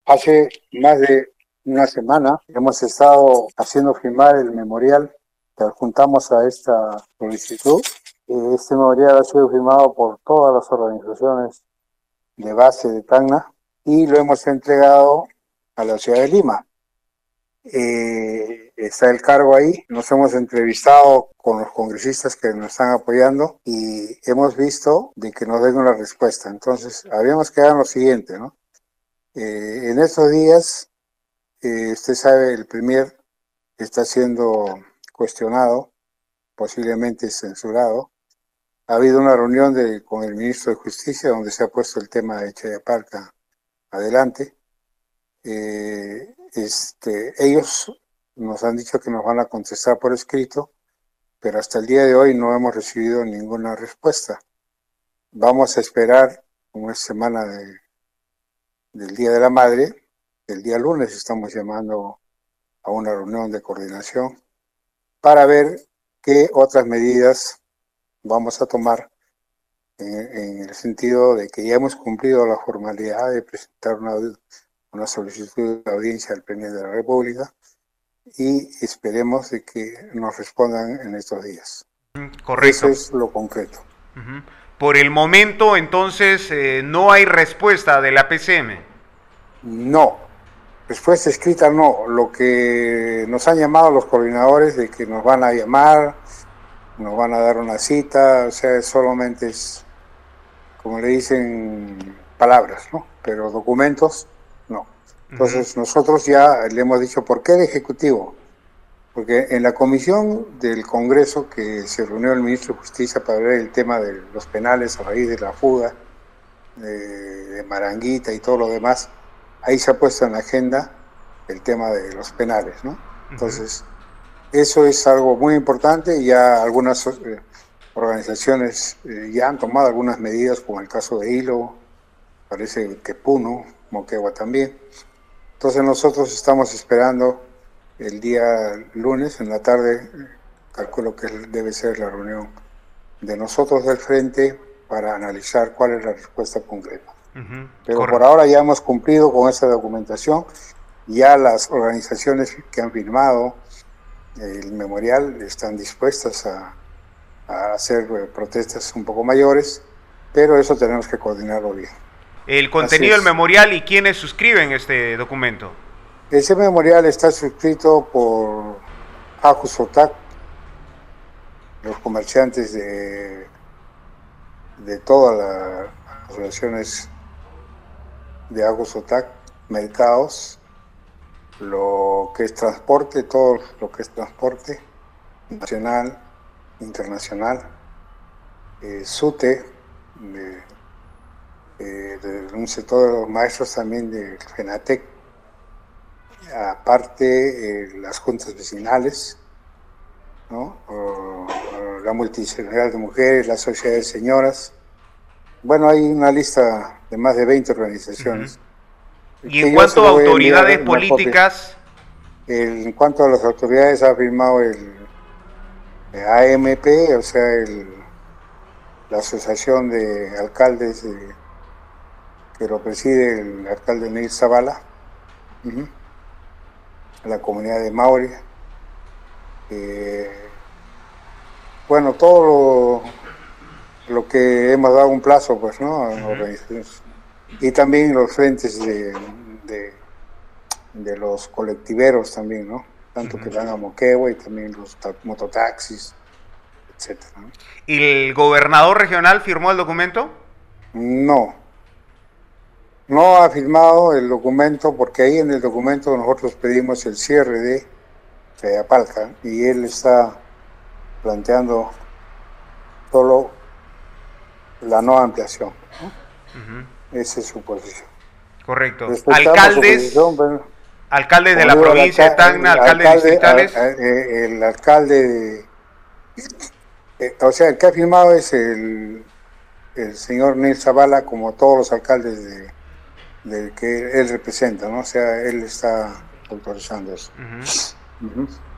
Hace más de una semana hemos estado haciendo firmar el memorial que adjuntamos a esta solicitud. Este memorial ha sido firmado por todas las organizaciones de base de Tacna y lo hemos entregado a la ciudad de Lima. Está el cargo ahí, nos hemos entrevistado con los congresistas que nos están apoyando y hemos visto de que nos den una respuesta. Entonces, habíamos quedado en lo siguiente, ¿no? En estos días, usted sabe, el Premier está siendo cuestionado, posiblemente censurado. Ha habido una reunión con el ministro de Justicia donde se ha puesto el tema de Chayapalca adelante. Ellos nos han dicho que nos van a contestar por escrito, pero hasta el día de hoy no hemos recibido ninguna respuesta. Vamos a esperar una semana del Día de la Madre. El día lunes estamos llamando a una reunión de coordinación para ver qué otras medidas vamos a tomar en el sentido de que ya hemos cumplido la formalidad de presentar una solicitud de audiencia al Premier de la República y esperemos de que nos respondan en estos días. Correcto. Eso es lo concreto. Por el momento, entonces, no hay respuesta de la PCM. No, respuesta escrita no. Lo que nos han llamado los coordinadores de que nos van a llamar, nos van a dar una cita, o sea, solamente es, como le dicen, palabras, ¿no? Pero documentos, no. Entonces nosotros ya le hemos dicho, ¿por qué el Ejecutivo? Porque en la comisión del Congreso que se reunió el ministro de Justicia para ver el tema de los penales a raíz de la fuga de Maranguita y todo lo demás, ahí se ha puesto en la agenda el tema de los penales, ¿no? Entonces, eso es algo muy importante y ya algunas organizaciones ya han tomado algunas medidas, como el caso de Hilo, parece que Puno, Moquegua también. Entonces nosotros estamos esperando el día lunes en la tarde, calculo que debe ser la reunión de nosotros del Frente para analizar cuál es la respuesta concreta. Pero correcto. Por ahora ya hemos cumplido con esa documentación, ya las organizaciones que han firmado el memorial están dispuestas a hacer protestas un poco mayores, pero eso tenemos que coordinarlo bien. El contenido del memorial y quiénes suscriben este documento. Ese memorial está suscrito por Ajusotac, los comerciantes de todas las asociaciones de Ajusotac, mercados, lo que es transporte, todo lo que es transporte nacional, internacional, SUTE, de un sector de los maestros también del FENATEC, aparte las juntas vecinales, ¿no? La multidisciplinaria de mujeres, la sociedad de señoras. Bueno, hay una lista de más de 20 organizaciones. Y en cuanto a autoridades políticas... En cuanto a las autoridades, ha firmado el AMP, o sea, la Asociación de Alcaldes que lo preside el alcalde Neil Zavala, la comunidad de Mauri. Bueno, todo lo que hemos dado un plazo, pues, ¿no? A organizaciones. Y también los frentes de los colectiveros también, ¿no? Tanto que van a Moquegua y también los mototaxis, etcétera, ¿no? ¿Y el gobernador regional firmó el documento? No ha firmado el documento porque ahí en el documento nosotros pedimos el cierre de Chayapalca y él está planteando solo la no ampliación, ¿no? Esa es su posición. Correcto. Alcaldes de la provincia de Tacna, alcaldes distritales. El alcalde, o sea, el que ha firmado es el señor Neil Zavala, como todos los alcaldes de que él representa, ¿no? O sea, él está autorizando eso.